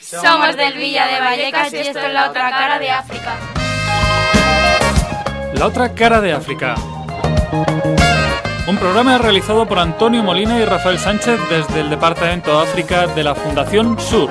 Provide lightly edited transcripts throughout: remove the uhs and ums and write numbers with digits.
Somos del Villa de Vallecas y esto es La Otra Cara de África. La Otra Cara de África. Un programa realizado por Antonio Molina y Rafael Sánchez desde el Departamento de África de la Fundación Sur.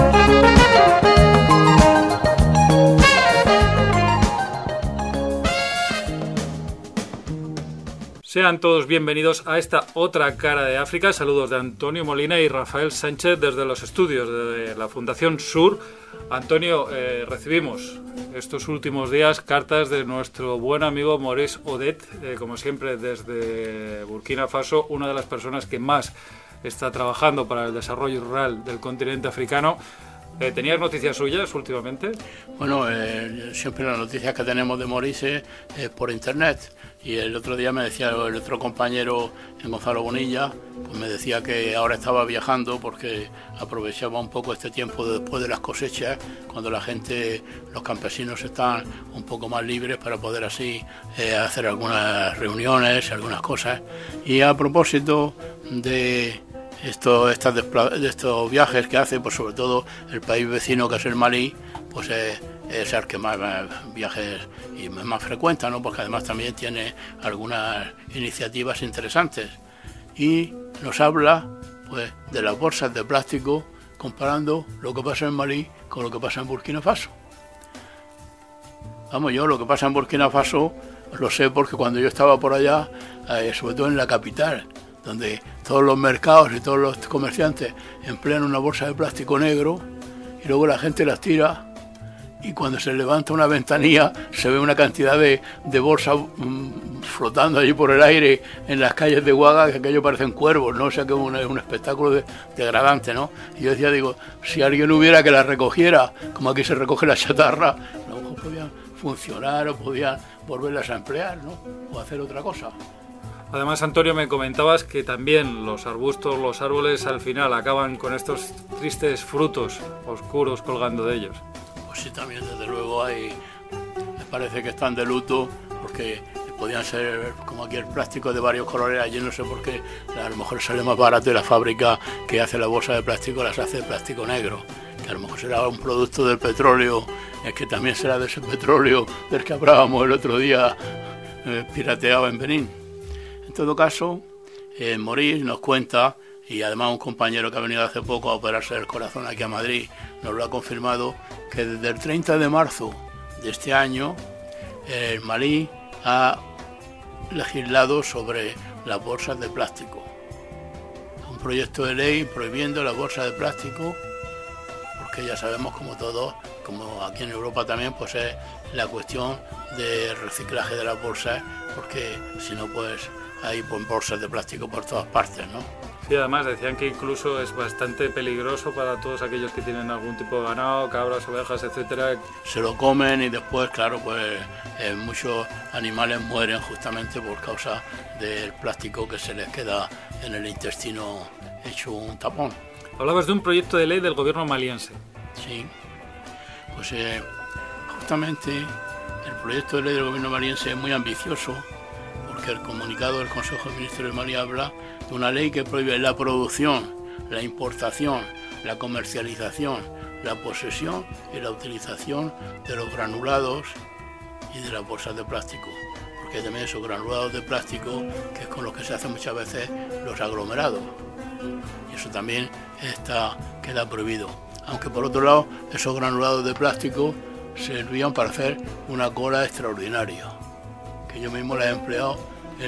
Sean todos bienvenidos a esta Otra Cara de África. Saludos de Antonio Molina y Rafael Sánchez desde los estudios de la Fundación Sur. Antonio, recibimos estos últimos días cartas de nuestro buen amigo Maurice Odet, como siempre desde Burkina Faso, una de las personas que más está trabajando para el desarrollo rural del continente africano. ¿Tenías noticias suyas últimamente? Bueno, siempre las noticias que tenemos de Maurice es por internet. Y el otro día me decía el otro compañero, Gonzalo Bonilla, pues me decía que ahora estaba viajando porque aprovechaba un poco este tiempo después de las cosechas, cuando la gente, los campesinos están un poco más libres para poder así hacer algunas reuniones, algunas cosas. Y a propósito de estos viajes que hace, pues sobre todo el país vecino que es el Malí, pues es el que más viajes y más frecuenta, ¿no? Porque además también tiene algunas iniciativas interesantes y nos habla pues de las bolsas de plástico, comparando lo que pasa en Malí con lo que pasa en Burkina Faso. Vamos, yo lo que pasa en Burkina Faso lo sé porque cuando yo estaba por allá, sobre todo en la capital, donde todos los mercados y todos los comerciantes emplean una bolsa de plástico negro y luego la gente las tira y cuando se levanta una ventanilla se ve una cantidad de bolsas flotando allí por el aire en las calles de Ouaga, que aquello parecen cuervos, ¿no? O sea que es un espectáculo degradante, ¿no? Y yo decía, digo, si alguien hubiera que las recogiera, como aquí se recoge la chatarra, a lo mejor podían funcionar o podían volverlas a emplear, ¿no? O hacer otra cosa. Además, Antonio, me comentabas que también los arbustos, los árboles, al final acaban con estos tristes frutos oscuros colgando de ellos. Pues sí, también, desde luego, me parece que están de luto, porque podían ser, como aquí, el plástico de varios colores. Allí no sé por qué, a lo mejor sale más barato y la fábrica que hace la bolsa de plástico las hace de plástico negro, que a lo mejor será un producto del petróleo, es que también será de ese petróleo del que hablábamos el otro día, pirateado en Benín. En todo caso, Maurice nos cuenta, y además un compañero que ha venido hace poco a operarse del corazón aquí a Madrid nos lo ha confirmado, que desde el 30 de marzo de este año el Malí ha legislado sobre las bolsas de plástico. Un proyecto de ley prohibiendo las bolsas de plástico, porque ya sabemos, como todos, como aquí en Europa también, pues es la cuestión de reciclaje de las bolsas, porque si no, pues hay bolsas de plástico por todas partes, ¿no? Sí, además decían que incluso es bastante peligroso para todos aquellos que tienen algún tipo de ganado, cabras, ovejas, etcétera. Se lo comen y después, claro, pues muchos animales mueren justamente por causa del plástico que se les queda en el intestino hecho un tapón. Hablabas de un proyecto de ley del gobierno maliense. Sí, pues justamente el proyecto de ley del gobierno maliense es muy ambicioso, porque el comunicado del Consejo de Ministros de Malí habla de una ley que prohíbe la producción, la importación, la comercialización, la posesión y la utilización de los granulados y de las bolsas de plástico, porque también esos granulados de plástico que es con los que se hacen muchas veces los aglomerados, y eso también queda prohibido. Aunque por otro lado esos granulados de plástico servían para hacer una cola extraordinaria, que yo mismo la he empleado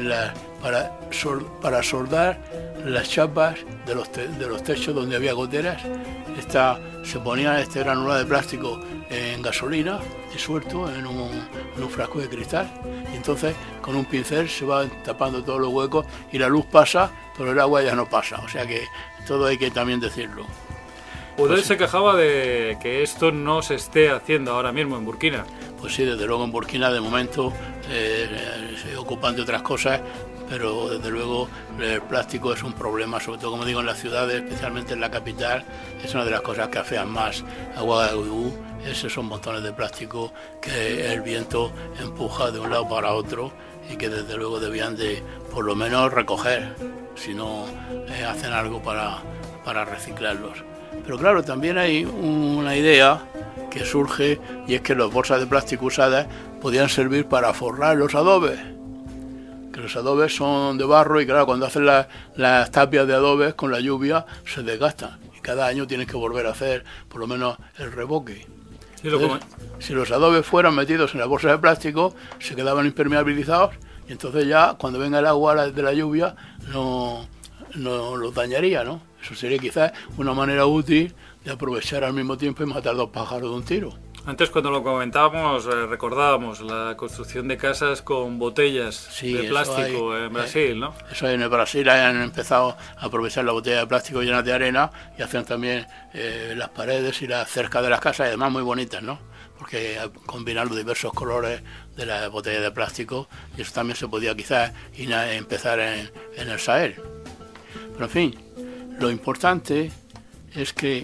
para soldar las chapas de los techos donde había goteras. Se ponía este granulado de plástico en gasolina disuelto en un frasco de cristal, y entonces con un pincel se van tapando todos los huecos y la luz pasa, pero el agua ya no pasa. O sea que todo hay que también decirlo. Udel se quejaba de que esto no se esté haciendo ahora mismo en Burkina. Pues sí, desde luego en Burkina de momento se ocupan de otras cosas, pero desde luego el plástico es un problema, sobre todo, como digo, en las ciudades, especialmente en la capital. Es una de las cosas que afean más a Ouagadougou. Esos son montones de plástico que el viento empuja de un lado para otro y que desde luego debían de por lo menos recoger, si no hacen algo para reciclarlos. Pero claro, también hay una idea que surge, y es que las bolsas de plástico usadas podían servir para forrar los adobes. Que los adobes son de barro y claro, cuando hacen las tapias de adobes con la lluvia se desgastan. Y cada año tienes que volver a hacer por lo menos el reboque. Entonces, si los adobes fueran metidos en las bolsas de plástico, se quedaban impermeabilizados y entonces ya cuando venga el agua de la lluvia no los dañaría, ¿no? Eso sería quizás una manera útil de aprovechar al mismo tiempo y matar dos pájaros de un tiro. Antes cuando lo comentábamos recordábamos la construcción de casas con botellas de plástico en Brasil, ¿no? Eso en el Brasil han empezado a aprovechar la botella de plástico llenas de arena y hacen también las paredes y las cercas de las casas, y además muy bonitas, ¿no? Porque combinan los diversos colores de las botellas de plástico, y eso también se podía quizás empezar en el Sahel. Pero en fin, lo importante es que,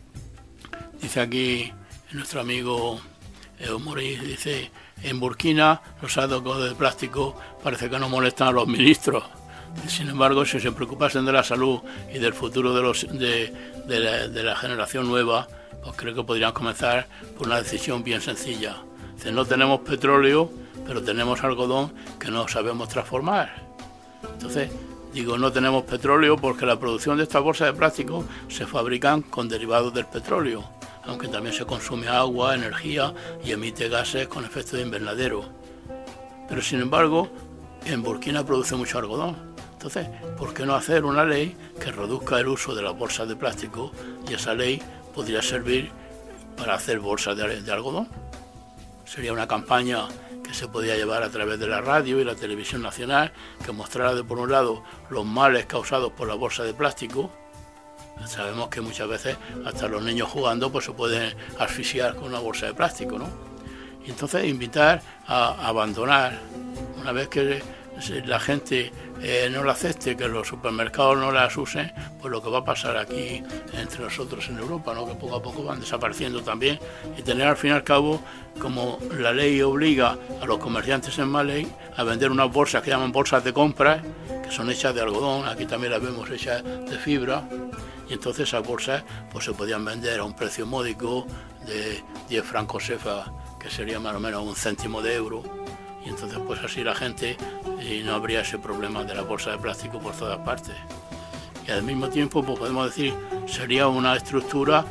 dice aquí nuestro amigo Maurice, dice, en Burkina los sacos de plástico parece que no molestan a los ministros. Sin embargo, si se preocupasen de la salud y del futuro de la generación nueva, pues creo que podrían comenzar por una decisión bien sencilla. Dice, no tenemos petróleo, pero tenemos algodón que no sabemos transformar. Entonces, digo, no tenemos petróleo porque la producción de estas bolsas de plástico se fabrican con derivados del petróleo, aunque también se consume agua, energía y emite gases con efecto de invernadero. Pero sin embargo, en Burkina produce mucho algodón. Entonces, ¿por qué no hacer una ley que reduzca el uso de las bolsas de plástico? Y esa ley podría servir para hacer bolsas de algodón. Sería una campaña que se podía llevar a través de la radio y la televisión nacional, que mostrara por un lado los males causados por la bolsa de plástico. Sabemos que muchas veces hasta los niños jugando pues se pueden asfixiar con una bolsa de plástico, ¿no? Y entonces invitar a abandonar, una vez que la gente no la acepte, que los supermercados no las usen, pues lo que va a pasar aquí entre nosotros en Europa, ¿no? Que poco a poco van desapareciendo también, y tener al fin y al cabo, como la ley obliga a los comerciantes en Maley a vender unas bolsas que llaman bolsas de compra, que son hechas de algodón, aquí también las vemos hechas de fibra, y entonces esas bolsas pues se podían vender a un precio módico de 10 francos CFA, que sería más o menos 1 céntimo de euro, y entonces pues así la gente, y no habría ese problema de la bolsa de plástico por todas partes. Y al mismo tiempo pues podemos decir, sería una estructura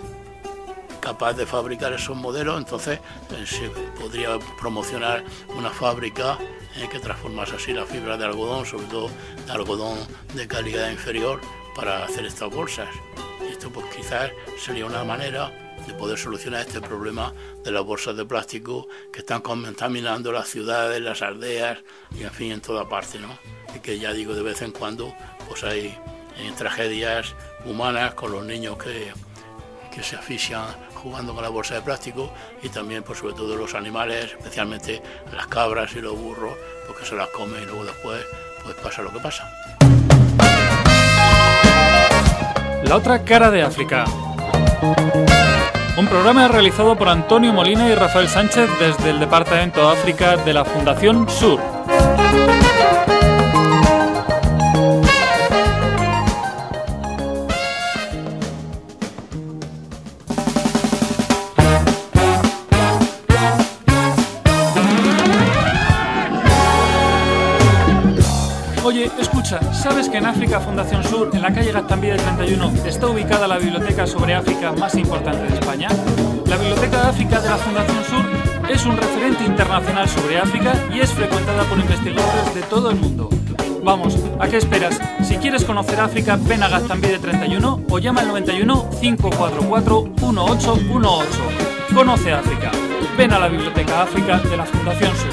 capaz de fabricar esos modelos, entonces se podría promocionar una fábrica que transformase así la fibra de algodón, sobre todo de algodón de calidad inferior, para hacer estas bolsas. Y esto pues quizás sería una manera de poder solucionar este problema de las bolsas de plástico que están contaminando las ciudades, las aldeas y en fin en toda parte, ¿no? Y que ya digo, de vez en cuando pues hay tragedias humanas con los niños que se asfixian jugando con la bolsa de plástico, y también pues sobre todo los animales, especialmente las cabras y los burros, porque se las comen y luego después pues pasa lo que pasa. La otra cara de África. Un programa realizado por Antonio Molina y Rafael Sánchez desde el Departamento África de la Fundación Sur. Oye, escucha, ¿sabes que en África Fundación Sur, en la calle Gaztambide 31, está ubicada la biblioteca sobre África más importante de España? La Biblioteca de África de la Fundación Sur es un referente internacional sobre África y es frecuentada por investigadores de todo el mundo. Vamos, ¿a qué esperas? Si quieres conocer África, ven a Gaztambide 31 o llama al 91 544 1818. Conoce África. Ven a la Biblioteca África de la Fundación Sur.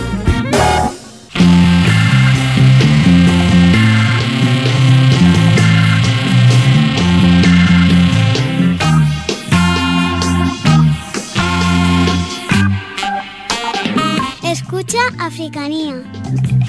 Escucha Africanía.